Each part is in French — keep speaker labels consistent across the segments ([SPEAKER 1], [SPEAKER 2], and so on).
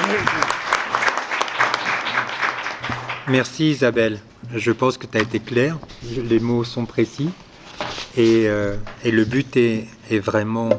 [SPEAKER 1] Merci Isabelle. Je pense que tu as été claire, les mots sont précis et le but est vraiment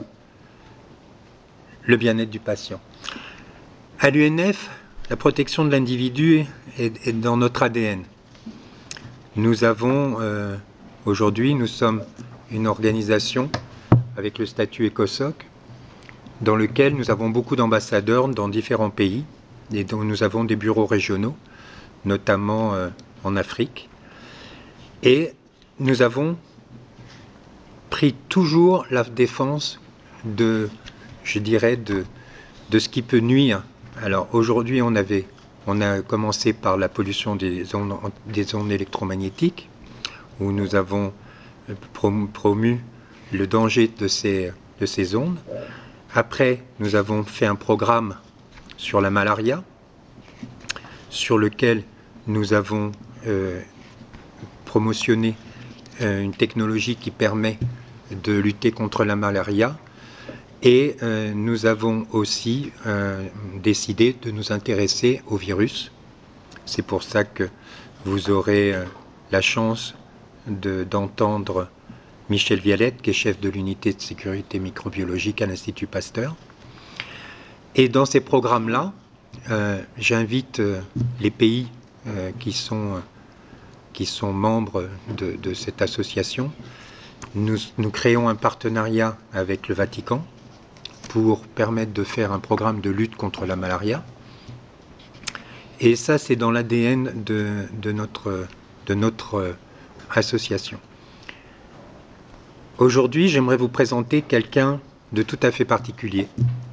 [SPEAKER 1] le bien-être du patient. À l'UNF, la protection de l'individu est dans notre ADN. Nous avons, aujourd'hui, nous sommes une organisation avec le statut ECOSOC, dans lequel nous avons beaucoup d'ambassadeurs dans différents pays et dont nous avons des bureaux régionaux, notamment en Afrique. Et nous avons pris toujours la défense de, je dirais, de ce qui peut nuire. Alors aujourd'hui, on a commencé par la pollution des ondes électromagnétiques, où nous avons promu le danger de ces ondes. Après, nous avons fait un programme sur la malaria, sur lequel nous avons promotionné une technologie qui permet de lutter contre la malaria. Et nous avons aussi décidé de nous intéresser au virus. C'est pour ça que vous aurez la chance d'entendre Michel Vialette, qui est chef de l'unité de sécurité microbiologique à l'Institut Pasteur. Et dans ces programmes-là, j'invite les pays qui sont membres de cette association. Nous créons un partenariat avec le Vatican pour permettre de faire un programme de lutte contre la malaria. Et ça, c'est dans l'ADN de notre association. Aujourd'hui, j'aimerais vous présenter quelqu'un de tout à fait particulier,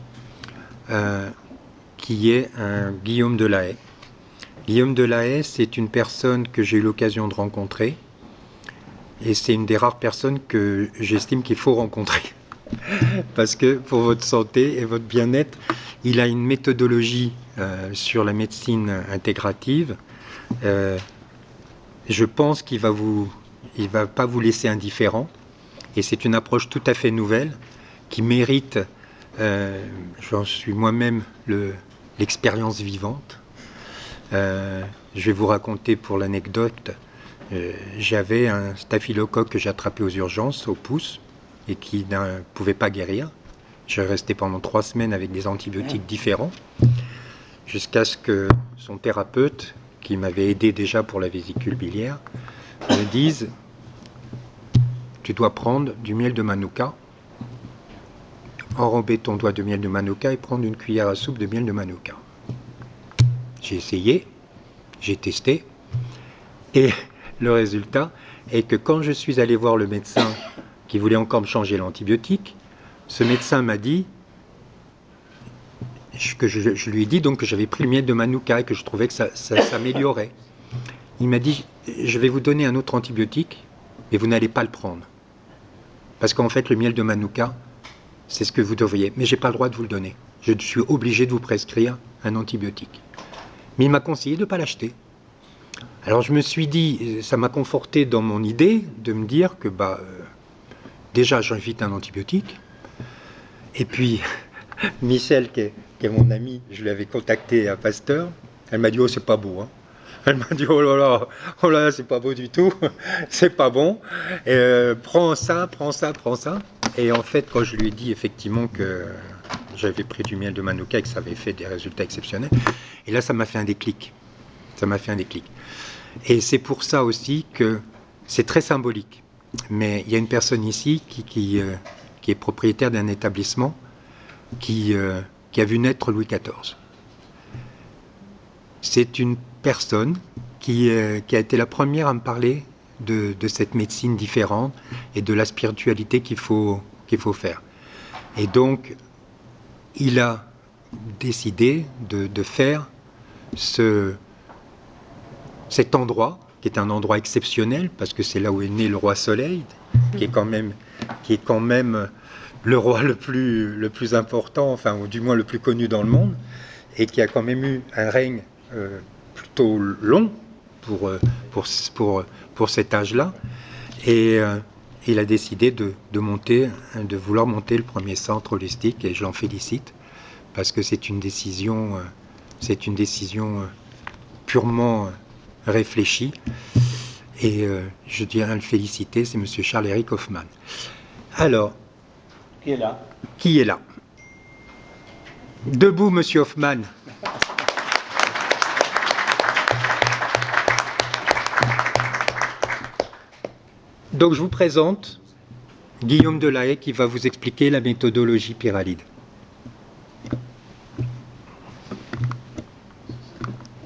[SPEAKER 1] qui est Guillaume Delahaye. Guillaume Delahaye, c'est une personne que j'ai eu l'occasion de rencontrer, et c'est une des rares personnes que j'estime qu'il faut rencontrer. Parce que pour votre santé et votre bien-être, il a une méthodologie sur la médecine intégrative. Je pense qu'il va pas vous laisser indifférent. Et c'est une approche tout à fait nouvelle qui mérite, j'en suis moi-même l'expérience vivante. Je vais vous raconter pour l'anecdote, j'avais un staphylocoque que j'ai attrapé aux urgences, au pouce, et qui ne pouvait pas guérir. Je restais pendant 3 semaines avec des antibiotiques différents, jusqu'à ce que son thérapeute, qui m'avait aidé déjà pour la vésicule biliaire, me dise « Tu dois prendre du miel de Manuka, enrober ton doigt de miel de Manuka et prendre une cuillère à soupe de miel de Manuka. » J'ai essayé, j'ai testé, et le résultat est que quand je suis allé voir le médecin qui voulait encore me changer l'antibiotique, ce médecin m'a dit que je lui ai dit donc que j'avais pris le miel de Manuka et que je trouvais que ça s'améliorait. Il m'a dit « Je vais vous donner un autre antibiotique, mais vous n'allez pas le prendre. Parce qu'en fait, le miel de Manuka, c'est ce que vous devriez. Mais je n'ai pas le droit de vous le donner. Je suis obligé de vous prescrire un antibiotique. » Mais il m'a conseillé de ne pas l'acheter. Alors je me suis dit, ça m'a conforté dans mon idée de me dire que déjà j'invite un antibiotique. Et puis Michel, qui est mon ami, je l'avais contacté à Pasteur. Elle m'a dit « Oh, c'est pas beau, hein. » Elle m'a dit « Oh là, c'est pas beau du tout, c'est pas bon. Prends ça, prends ça, prends ça. » Et en fait, quand je lui ai dit effectivement que j'avais pris du miel de Manuka et que ça avait fait des résultats exceptionnels, et là, ça m'a fait un déclic. Ça m'a fait un déclic. Et c'est pour ça aussi que c'est très symbolique. Mais il y a une personne ici qui est propriétaire d'un établissement qui a vu naître Louis XIV. C'est une personne qui a été la première à me parler de cette médecine différente et de la spiritualité qu'il faut faire. Et donc, il a décidé de faire cet endroit, qui est un endroit exceptionnel, parce que c'est là où est né le roi Soleil, qui est quand même le roi le plus important, enfin, ou du moins le plus connu dans le monde, et qui a quand même eu un règne plutôt long pour cet âge-là. Et il a décidé de vouloir monter le premier centre holistique, et je l'en félicite, parce que c'est une décision C'est une décision purement réfléchie. Et je tiens à le féliciter, c'est M. Charles-Éric Hoffmann. Alors,
[SPEAKER 2] qui est là?
[SPEAKER 1] Qui est là? Debout, M. Hoffmann. Donc je vous présente Guillaume Delahaye qui va vous expliquer la méthodologie Pyralide.